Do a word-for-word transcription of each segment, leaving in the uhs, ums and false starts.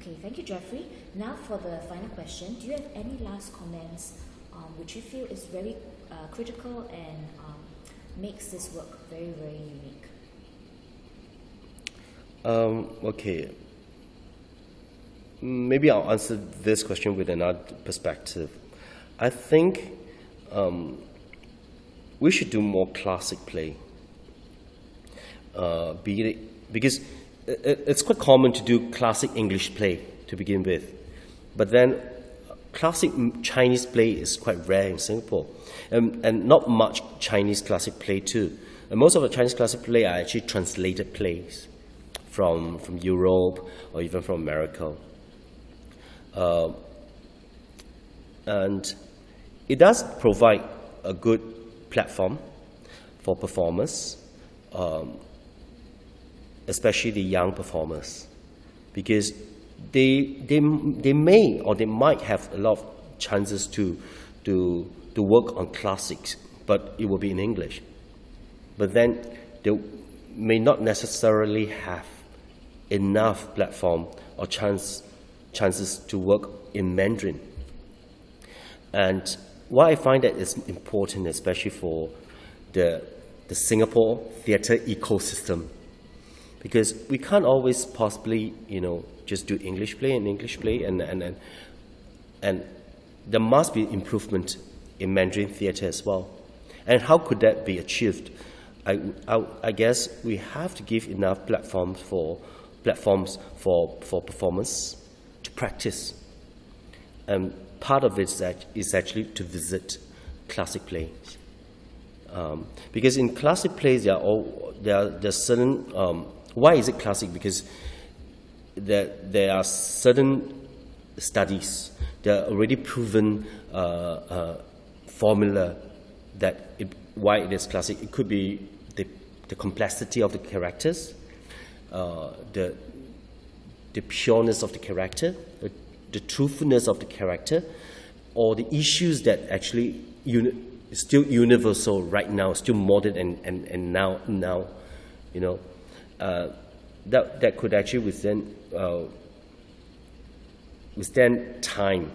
Okay, thank you, Jeffrey. Now for the final question, do you have any last comments um, which you feel is very uh, critical and um, makes this work very, very unique? Um, okay. Maybe I'll answer this question with another perspective. I think um, we should do more classic play. Uh, be it, because it, it's quite common to do classic English play to begin with, but then classic Chinese play is quite rare in Singapore, and, and not much Chinese classic play too. And most of the Chinese classic play are actually translated plays from, from Europe or even from America. Uh, and it does provide a good platform for performers, um, especially the young performers, because they, they, they may or they might have a lot of chances to, to, to work on classics, but it will be in English. But then they may not necessarily have enough platform or chance chances to work in Mandarin. And why I find that is important, especially for the, the Singapore theatre ecosystem, because we can't always possibly, you know, just do English play and English play, and, and, and, and there must be improvement in Mandarin theatre as well. And how could that be achieved? I, I, I guess we have to give enough platforms for, platforms for, for performers to practice. And part of it is, that, is actually to visit classic plays. Um, because in classic plays, there are, all, there are, there are certain, um, why is it classic? Because there, there are certain studies, there are already proven uh, uh, formula that it, why it is classic. It could be the, the complexity of the characters, uh, the the pureness of the character, the, the truthfulness of the character, or the issues that actually uni still universal right now, still modern and, and, and now, now, you know, uh, that, that could actually withstand, uh, withstand time.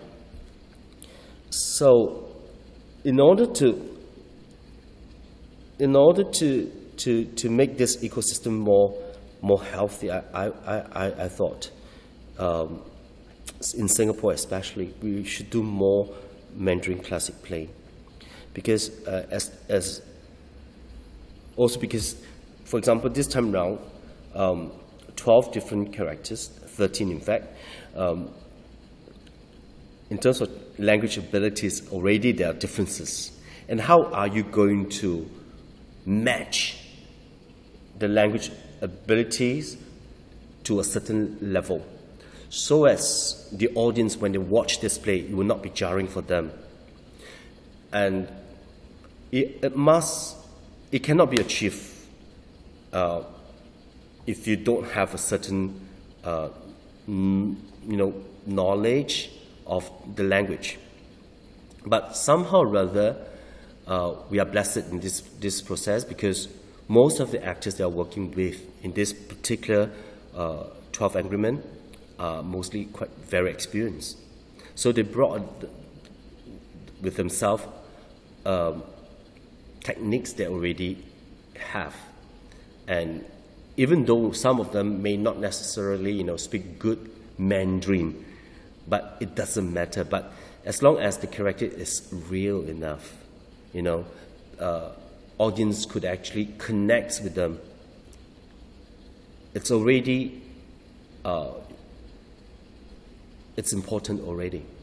So in order to, in order to, to, to make this ecosystem more more healthy, I, I, I, I thought, um, in Singapore especially, we should do more Mandarin classic play. Because, uh, as, as also because, for example, this time round, um, twelve different characters, thirteen in fact, um, in terms of language abilities, already there are differences. And how are you going to match the language abilities to a certain level, so as the audience, when they watch this play, it will not be jarring for them. And it, it must, it cannot be achieved uh, if you don't have a certain, uh, you know, knowledge of the language. But somehow or other, uh, we are blessed in this this process, because most of the actors they are working with in this particular uh, twelve Angry Men are mostly quite very experienced. So they brought with themselves um, techniques they already have. And even though some of them may not necessarily, you know, speak good Mandarin, but it doesn't matter. But as long as the character is real enough, you know, uh, audience could actually connect with them. It's already, uh, it's important already.